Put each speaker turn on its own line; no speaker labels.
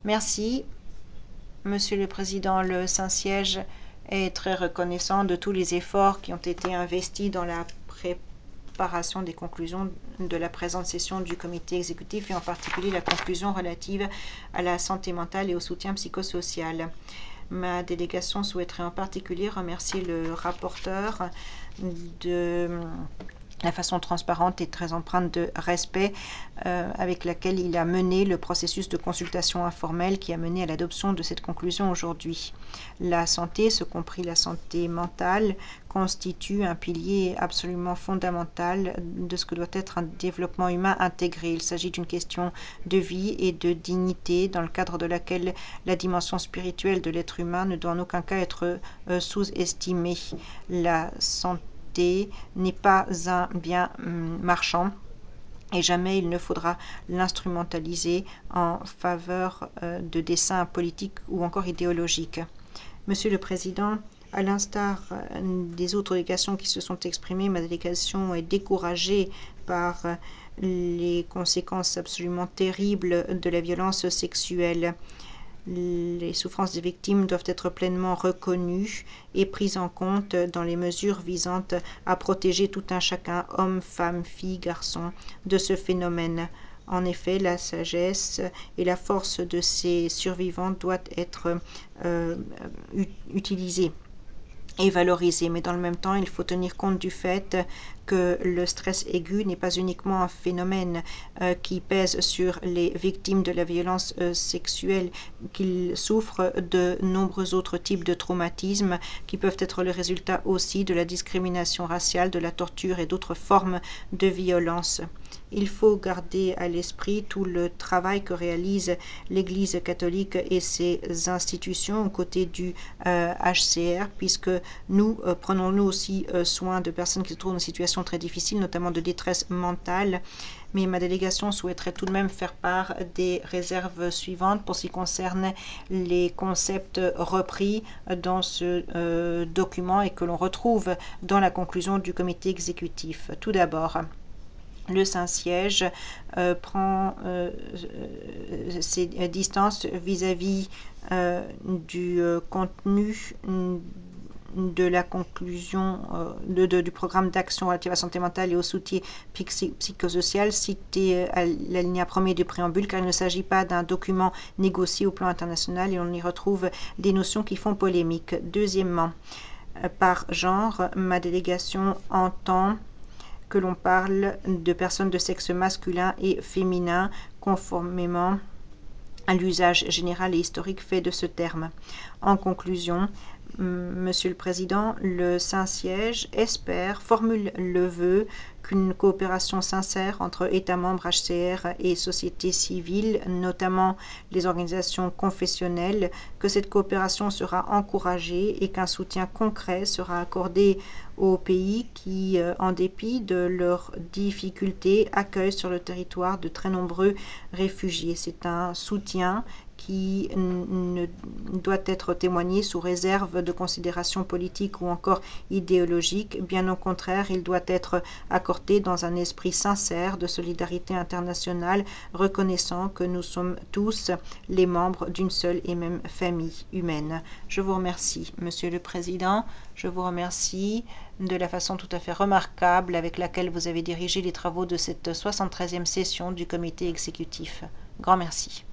Merci, Monsieur le Président. Le Saint-Siège est très reconnaissant de tous les efforts qui ont été investis dans la préparation des conclusions de la présente session du comité exécutif et en particulier la conclusion relative à la santé mentale et au soutien psychosocial. Ma délégation souhaiterait en particulier remercier le rapporteur de la façon transparente et très empreinte de respect avec laquelle il a mené le processus de consultation informelle qui a mené à l'adoption de cette conclusion aujourd'hui. La santé, ce compris la santé mentale, constitue un pilier absolument fondamental de ce que doit être un développement humain intégré. Il s'agit d'une question de vie et de dignité dans le cadre de laquelle la dimension spirituelle de l'être humain ne doit en aucun cas être sous-estimée. La santé n'est pas un bien marchand et jamais il ne faudra l'instrumentaliser en faveur de desseins politiques ou encore idéologiques. Monsieur le Président, à l'instar des autres délégations qui se sont exprimées, ma délégation est découragée par les conséquences absolument terribles de la violence sexuelle. Les souffrances des victimes doivent être pleinement reconnues et prises en compte dans les mesures visant à protéger tout un chacun, hommes, femmes, filles, garçons, de ce phénomène. En effet, la sagesse et la force de ces survivants doivent être utilisées et valorisées. Mais dans le même temps, il faut tenir compte du fait que le stress aigu n'est pas uniquement un phénomène qui pèse sur les victimes de la violence sexuelle, qu'ils souffrent de nombreux autres types de traumatismes qui peuvent être le résultat aussi de la discrimination raciale, de la torture et d'autres formes de violence. Il faut garder à l'esprit tout le travail que réalise l'Église catholique et ses institutions aux côtés du HCR, puisque nous prenons nous aussi soin de personnes qui se trouvent dans une situation très difficile, notamment de détresse mentale. Mais ma délégation souhaiterait tout de même faire part des réserves suivantes pour ce qui concerne les concepts repris dans ce document et que l'on retrouve dans la conclusion du comité exécutif. Tout d'abord, le Saint-Siège prend ses distances vis-à-vis du contenu de la conclusion du programme d'action relative à la santé mentale et au soutien psychosocial cité à l'alinéa 1er du préambule, car il ne s'agit pas d'un document négocié au plan international et on y retrouve des notions qui font polémique. Deuxièmement, par genre, ma délégation entend que l'on parle de personnes de sexe masculin et féminin conformément à l'usage général et historique fait de ce terme. En conclusion, Monsieur le Président, le Saint-Siège formule le vœu qu'une coopération sincère entre États membres, HCR et société civile, notamment les organisations confessionnelles, que cette coopération sera encouragée et qu'un soutien concret sera accordé aux pays qui, en dépit de leurs difficultés, accueillent sur le territoire de très nombreux réfugiés. C'est un soutien qui ne doit être témoigné sous réserve de considérations politiques ou encore idéologiques. Bien au contraire, il doit être accordé dans un esprit sincère de solidarité internationale, reconnaissant que nous sommes tous les membres d'une seule et même famille humaine. Je vous remercie, Monsieur le Président. Je vous remercie de la façon tout à fait remarquable avec laquelle vous avez dirigé les travaux de cette 73e session du comité exécutif. Grand merci.